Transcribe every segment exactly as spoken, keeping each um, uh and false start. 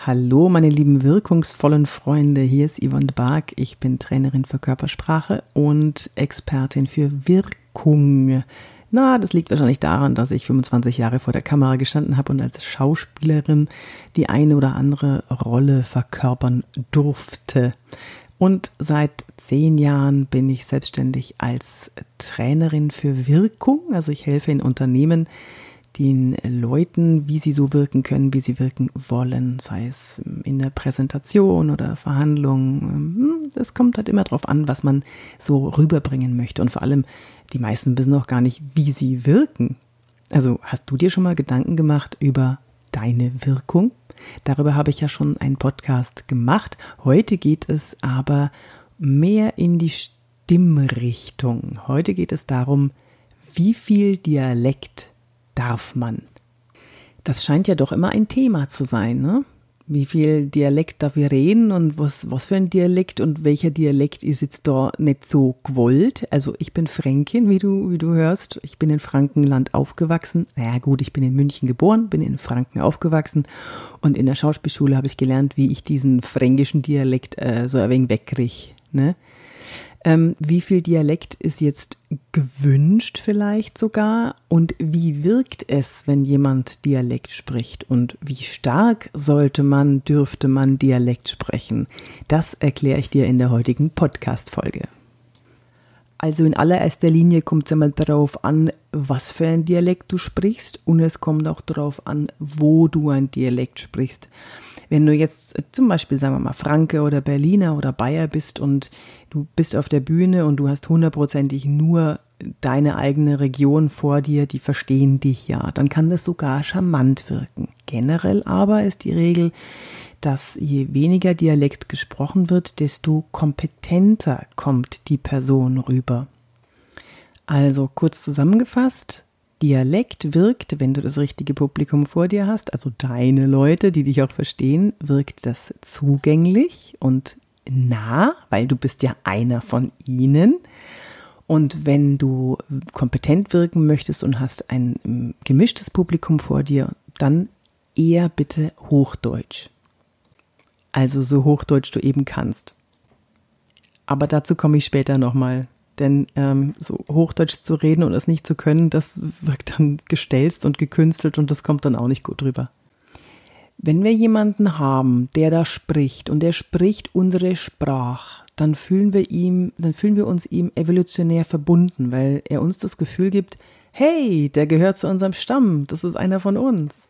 Hallo meine lieben wirkungsvollen Freunde, hier ist Yvonne de Barg. Ich bin Trainerin für Körpersprache und Expertin für Wirkung. Na, das liegt wahrscheinlich daran, dass ich fünfundzwanzig Jahre vor der Kamera gestanden habe und als Schauspielerin die eine oder andere Rolle verkörpern durfte. Und seit zehn Jahren bin ich selbstständig als Trainerin für Wirkung. Also ich helfe in Unternehmen, den Leuten, wie sie so wirken können, wie sie wirken wollen, sei es in der Präsentation oder Verhandlung. Es kommt halt immer drauf an, was man so rüberbringen möchte. Und vor allem, die meisten wissen auch gar nicht, wie sie wirken. Also hast du dir schon mal Gedanken gemacht über deine Wirkung? Darüber habe ich ja schon einen Podcast gemacht. Heute geht es aber mehr in die Stimmrichtung. Heute geht es darum, wie viel Dialekt darf man? Das scheint ja doch immer ein Thema zu sein, ne? Wie viel Dialekt darf ich reden und was, was für ein Dialekt und welcher Dialekt ist jetzt da nicht so gewollt? Also ich bin Fränkin, wie du, wie du hörst. Ich bin in Frankenland aufgewachsen. Naja gut, ich bin in München geboren, bin in Franken aufgewachsen und in der Schauspielschule habe ich gelernt, wie ich diesen fränkischen Dialekt äh, so ein wenig wegkriege, ne? Ähm, wie viel Dialekt ist jetzt gewünscht vielleicht sogar und wie wirkt es, wenn jemand Dialekt spricht und wie stark sollte man, dürfte man Dialekt sprechen? Das erkläre ich dir in der heutigen Podcast-Folge. Also in allererster Linie kommt es einmal darauf an, was für ein Dialekt du sprichst und es kommt auch darauf an, wo du ein Dialekt sprichst. Wenn du jetzt zum Beispiel, sagen wir mal, Franke oder Berliner oder Bayer bist und du bist auf der Bühne und du hast hundertprozentig nur deine eigene Region vor dir, die verstehen dich ja, dann kann das sogar charmant wirken. Generell aber ist die Regel, dass je weniger Dialekt gesprochen wird, desto kompetenter kommt die Person rüber. Also kurz zusammengefasst, Dialekt wirkt, wenn du das richtige Publikum vor dir hast, also deine Leute, die dich auch verstehen, wirkt das zugänglich und nah, weil du bist ja einer von ihnen. Und wenn du kompetent wirken möchtest und hast ein gemischtes Publikum vor dir, dann eher bitte Hochdeutsch. Also so Hochdeutsch du eben kannst. Aber dazu komme ich später nochmal. Denn ähm, so Hochdeutsch zu reden und es nicht zu können, das wirkt dann gestelzt und gekünstelt und das kommt dann auch nicht gut rüber. Wenn wir jemanden haben, der da spricht und der spricht unsere Sprache, dann fühlen wir ihm, dann fühlen wir uns ihm evolutionär verbunden, weil er uns das Gefühl gibt, hey, der gehört zu unserem Stamm, das ist einer von uns.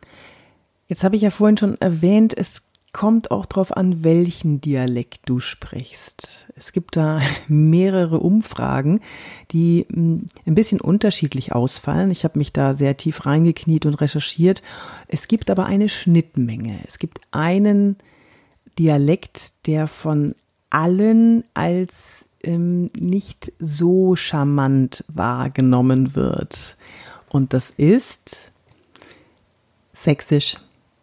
Jetzt habe ich ja vorhin schon erwähnt, es kommt auch darauf an, welchen Dialekt du sprichst. Es gibt da mehrere Umfragen, die ein bisschen unterschiedlich ausfallen. Ich habe mich da sehr tief reingekniet und recherchiert. Es gibt aber eine Schnittmenge. Es gibt einen Dialekt, der von allen als ähm, nicht so charmant wahrgenommen wird. Und das ist Sächsisch.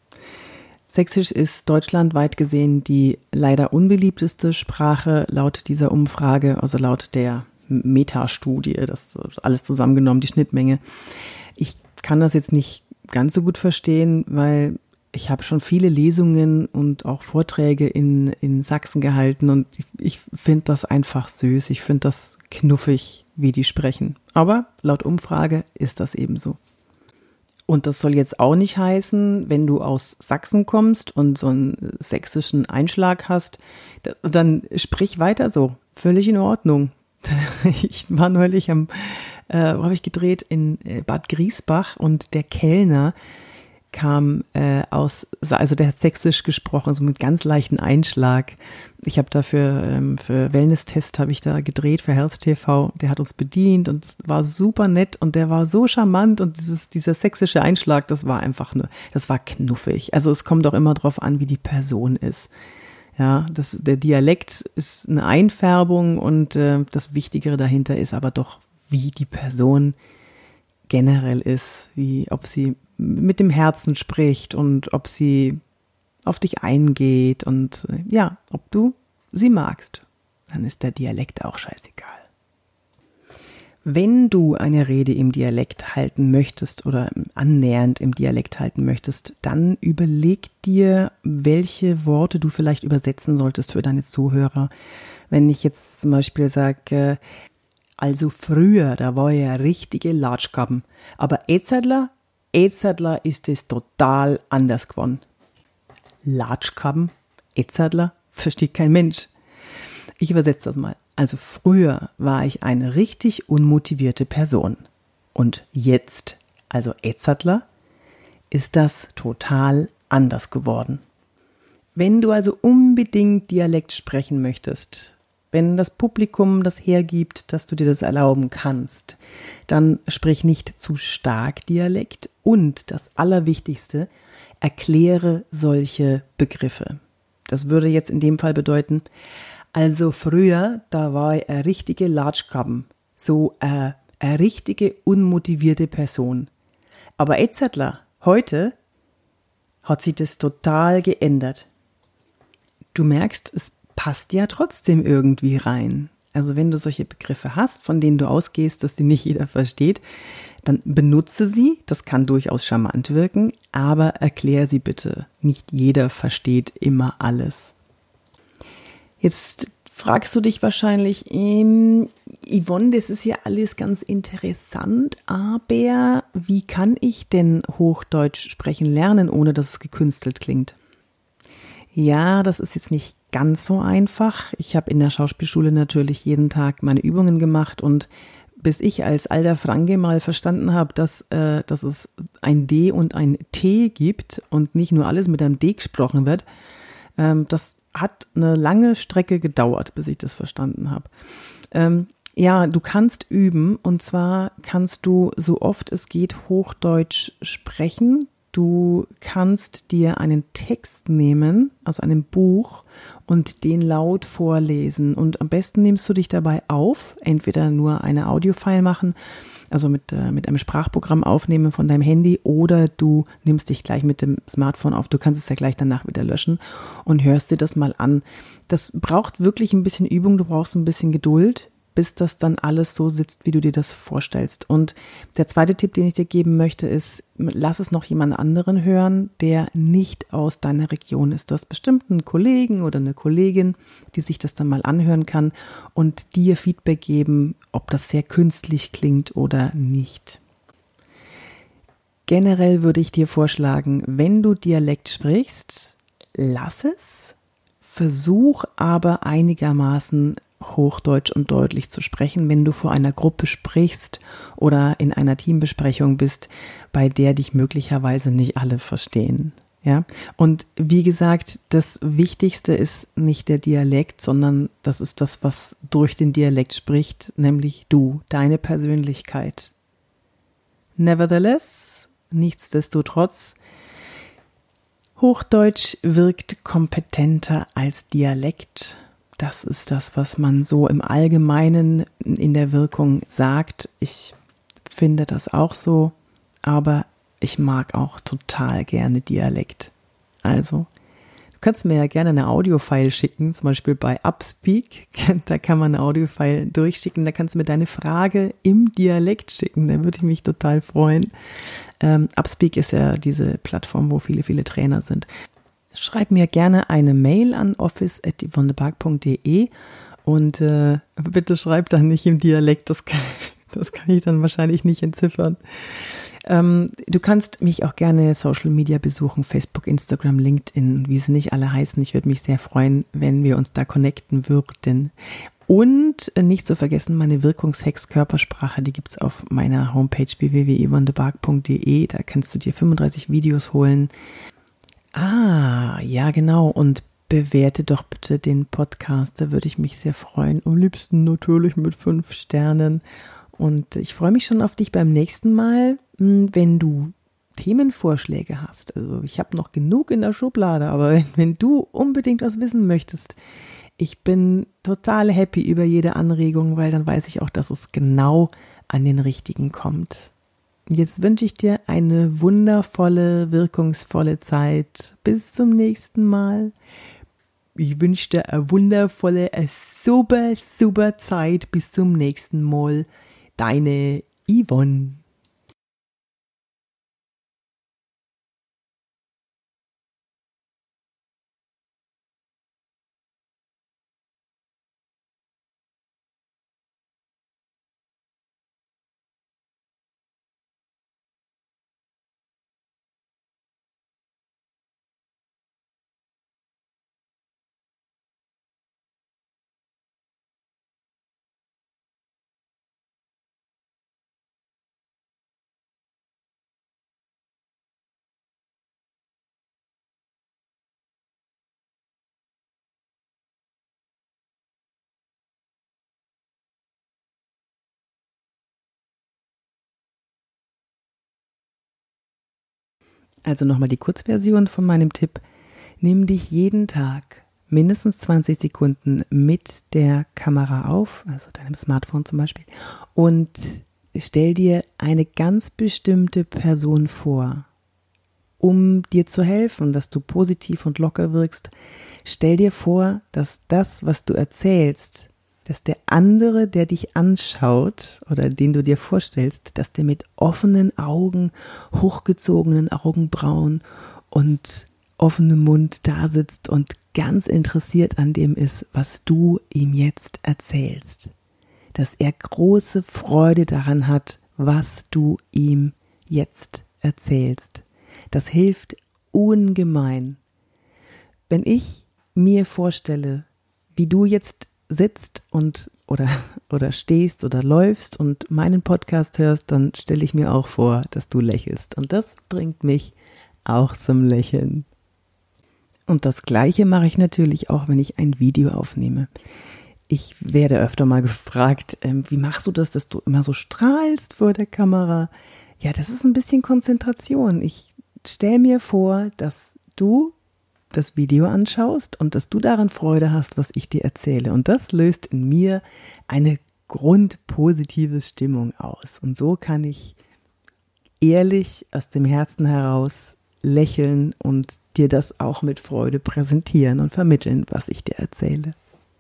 Sächsisch ist deutschlandweit gesehen die leider unbeliebteste Sprache laut dieser Umfrage, also laut der Metastudie, das alles zusammengenommen, die Schnittmenge. Ich kann das jetzt nicht ganz so gut verstehen, weil ich habe schon viele Lesungen und auch Vorträge in, in Sachsen gehalten und ich, ich finde das einfach süß, ich finde das knuffig, wie die sprechen. Aber laut Umfrage ist das eben so. Und das soll jetzt auch nicht heißen, wenn du aus Sachsen kommst und so einen sächsischen Einschlag hast, dann sprich weiter so. Völlig in Ordnung. Ich war neulich am, äh, wo habe ich gedreht, in Bad Griesbach und der Kellner kam äh, aus, also der hat Sächsisch gesprochen, so mit ganz leichten Einschlag. Ich habe da für, ähm, für Wellness-Test habe ich da gedreht, für Health T V. Der hat uns bedient und es war super nett und der war so charmant und dieses, dieser sächsische Einschlag, das war einfach nur, das war knuffig. Also es kommt auch immer drauf an, wie die Person ist. Ja, das, der Dialekt ist eine Einfärbung und äh, das Wichtigere dahinter ist aber doch, wie die Person generell ist, wie, ob sie mit dem Herzen spricht und ob sie auf dich eingeht und ja, ob du sie magst. Dann ist der Dialekt auch scheißegal. Wenn du eine Rede im Dialekt halten möchtest oder annähernd im Dialekt halten möchtest, dann überleg dir, welche Worte du vielleicht übersetzen solltest für deine Zuhörer. Wenn ich jetzt zum Beispiel sage, also früher, da war ja richtige Latschkappen, aber Etzadler, Etzadler ist es total anders geworden. Latschkappen, Etzadler, versteht kein Mensch. Ich übersetze das mal. Also früher war ich eine richtig unmotivierte Person. Und jetzt, also Etzadler, ist das total anders geworden. Wenn du also unbedingt Dialekt sprechen möchtest, wenn das Publikum das hergibt, dass du dir das erlauben kannst, dann sprich nicht zu stark Dialekt und das Allerwichtigste, erkläre solche Begriffe. Das würde jetzt in dem Fall bedeuten, also früher, da war ich eine richtige Latschkappen, so eine, eine richtige unmotivierte Person. Aber Etzadler, heute hat sich das total geändert. Du merkst, es passt ja trotzdem irgendwie rein. Also wenn du solche Begriffe hast, von denen du ausgehst, dass sie nicht jeder versteht, dann benutze sie, das kann durchaus charmant wirken, aber erklär sie bitte. Nicht jeder versteht immer alles. Jetzt fragst du dich wahrscheinlich, ähm, Yvonne, das ist ja alles ganz interessant, aber wie kann ich denn Hochdeutsch sprechen lernen, ohne dass es gekünstelt klingt? Ja, das ist jetzt nicht ganz so einfach. Ich habe in der Schauspielschule natürlich jeden Tag meine Übungen gemacht und bis ich als alter Franke mal verstanden habe, dass, äh, dass es ein D und ein T gibt und nicht nur alles mit einem D gesprochen wird, ähm, das hat eine lange Strecke gedauert, bis ich das verstanden habe. Ähm, ja, du kannst üben und zwar kannst du so oft es geht Hochdeutsch sprechen. Du kannst dir einen Text nehmen aus einem Buch und den laut vorlesen und am besten nimmst du dich dabei auf, entweder nur eine Audiofile machen, also mit, äh, mit einem Sprachprogramm aufnehmen von deinem Handy oder du nimmst dich gleich mit dem Smartphone auf, du kannst es ja gleich danach wieder löschen und hörst dir das mal an. Das braucht wirklich ein bisschen Übung, du brauchst ein bisschen Geduld, bis das dann alles so sitzt, wie du dir das vorstellst. Und der zweite Tipp, den ich dir geben möchte, ist, lass es noch jemand anderen hören, der nicht aus deiner Region ist. Du hast bestimmt einen Kollegen oder eine Kollegin, die sich das dann mal anhören kann und dir Feedback geben, ob das sehr künstlich klingt oder nicht. Generell würde ich dir vorschlagen, wenn du Dialekt sprichst, lass es, versuch aber einigermaßen Hochdeutsch und deutlich zu sprechen, wenn du vor einer Gruppe sprichst oder in einer Teambesprechung bist, bei der dich möglicherweise nicht alle verstehen. Ja? Und wie gesagt, das Wichtigste ist nicht der Dialekt, sondern das ist das, was durch den Dialekt spricht, nämlich du, deine Persönlichkeit. Nevertheless, nichtsdestotrotz, Hochdeutsch wirkt kompetenter als Dialekt. Das ist das, was man so im Allgemeinen in der Wirkung sagt. Ich finde das auch so, aber ich mag auch total gerne Dialekt. Also, du kannst mir ja gerne eine Audiofile schicken, zum Beispiel bei Upspeak. Da kann man eine Audiofile durchschicken, da kannst du mir deine Frage im Dialekt schicken. Da würde ich mich total freuen. Ähm, Upspeak ist ja diese Plattform, wo viele, viele Trainer sind. Schreib mir gerne eine Mail an office at yvonnebark punkt de und äh, bitte schreib dann nicht im Dialekt, das kann, das kann ich dann wahrscheinlich nicht entziffern. Ähm, du kannst mich auch gerne Social Media besuchen, Facebook, Instagram, LinkedIn, wie sie nicht alle heißen. Ich würde mich sehr freuen, wenn wir uns da connecten würden. Und äh, nicht zu vergessen, meine Wirkungshex Körpersprache, die gibt's auf meiner Homepage w w w punkt yvonnebark punkt de. Da kannst du dir fünfunddreißig Videos holen. Ah, ja genau, und bewerte doch bitte den Podcast, da würde ich mich sehr freuen. Am liebsten natürlich mit fünf Sternen. Und ich freue mich schon auf dich beim nächsten Mal, wenn du Themenvorschläge hast. Also ich habe noch genug in der Schublade, aber wenn, wenn du unbedingt was wissen möchtest, ich bin total happy über jede Anregung, weil dann weiß ich auch, dass es genau an den Richtigen kommt. Jetzt wünsche ich dir eine wundervolle, wirkungsvolle Zeit. Bis zum nächsten Mal. Ich wünsche dir eine wundervolle, eine super, super Zeit. Bis zum nächsten Mal. deine Yvonne. Also nochmal die Kurzversion von meinem Tipp. Nimm dich jeden Tag mindestens zwanzig Sekunden mit der Kamera auf, also deinem Smartphone zum Beispiel, und stell dir eine ganz bestimmte Person vor, um dir zu helfen, dass du positiv und locker wirkst. Stell dir vor, dass das, was du erzählst, dass der andere, der dich anschaut oder den du dir vorstellst, dass der mit offenen Augen, hochgezogenen Augenbrauen und offenem Mund da sitzt und ganz interessiert an dem ist, was du ihm jetzt erzählst. Dass er große Freude daran hat, was du ihm jetzt erzählst. Das hilft ungemein. Wenn ich mir vorstelle, wie du jetzt sitzt und oder oder stehst oder läufst und meinen Podcast hörst, dann stelle ich mir auch vor, dass du lächelst. Und das bringt mich auch zum Lächeln. Und das Gleiche mache ich natürlich auch, wenn ich ein Video aufnehme. Ich werde öfter mal gefragt, ähm, wie machst du das, dass du immer so strahlst vor der Kamera? Ja, das ist ein bisschen Konzentration. Ich stelle mir vor, dass du das Video anschaust und dass du daran Freude hast, was ich dir erzähle. Und das löst in mir eine grundpositive Stimmung aus. Und so kann ich ehrlich aus dem Herzen heraus lächeln und dir das auch mit Freude präsentieren und vermitteln, was ich dir erzähle.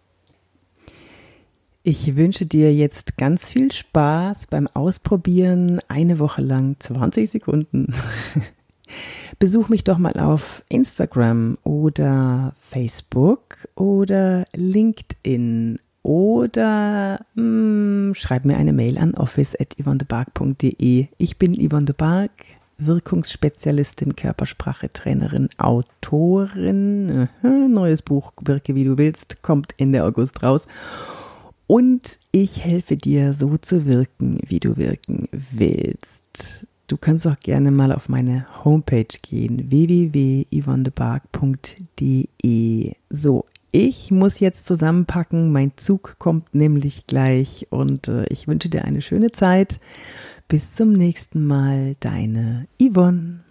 Ich wünsche dir jetzt ganz viel Spaß beim Ausprobieren, eine Woche lang zwanzig Sekunden. Besuch mich doch mal auf Instagram oder Facebook oder LinkedIn oder mh, schreib mir eine Mail an office at yvonnebark punkt de. Ich bin Yvonne de Barg, Wirkungsspezialistin, Körpersprache-Trainerin, Autorin. Aha, neues Buch, Wirke wie du willst, kommt Ende August raus. Und ich helfe dir, so zu wirken, wie du wirken willst. Du kannst auch gerne mal auf meine Homepage gehen, w w w punkt yvonnebark punkt de. So, ich muss jetzt zusammenpacken, mein Zug kommt nämlich gleich und äh, ich wünsche dir eine schöne Zeit. Bis zum nächsten Mal, deine Yvonne.